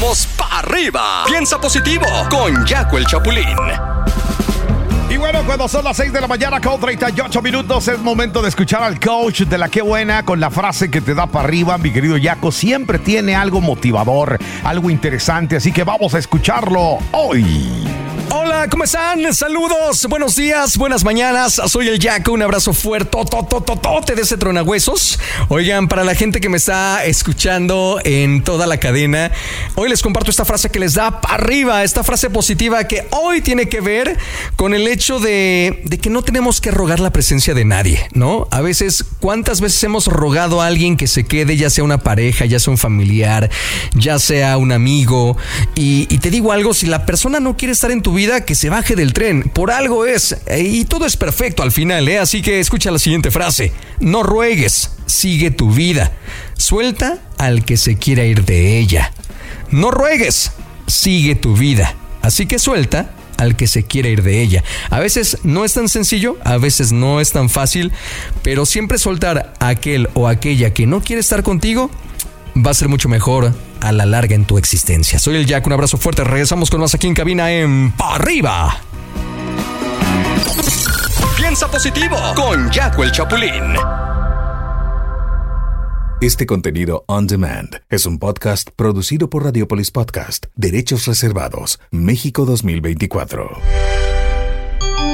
¡Vamos para arriba! Piensa positivo con Jaco el Chapulín. Y bueno, cuando son las 6 de la mañana con 38 minutos, es momento de escuchar al coach de La Qué Buena con la frase que te da para arriba. Mi querido Jaco siempre tiene algo motivador, algo interesante, así que vamos a escucharlo hoy. Hola, ¿cómo están? Saludos, buenos días, buenas mañanas. Soy el Jaco, un abrazo fuerte de ese tronahuesos. Oigan, para la gente que me está escuchando en toda la cadena, hoy les comparto esta frase que les da para arriba, esta frase positiva que hoy tiene que ver con el hecho de que no tenemos que rogar la presencia de nadie, ¿no? A veces, ¿cuántas veces hemos rogado a alguien que se quede, ya sea una pareja, ya sea un familiar, ya sea un amigo? Y te digo algo, si la persona no quiere estar en tu vida, que se baje del tren, por algo es, y todo es perfecto al final, así que escucha la siguiente frase: no ruegues, sigue tu vida, suelta al que se quiera ir de ella. No ruegues, sigue tu vida, así que suelta al que se quiera ir de ella. A veces no es tan sencillo, a veces no es tan fácil, pero siempre soltar a aquel o aquella que no quiere estar contigo va a ser mucho mejor a la larga en tu existencia. Soy el Jack, un abrazo fuerte. Regresamos con más aquí en cabina en Pa' Arriba. Piensa positivo con Jaco el Chapulín. Este contenido on demand es un podcast producido por Radiopolis Podcast. Derechos reservados. México 2024.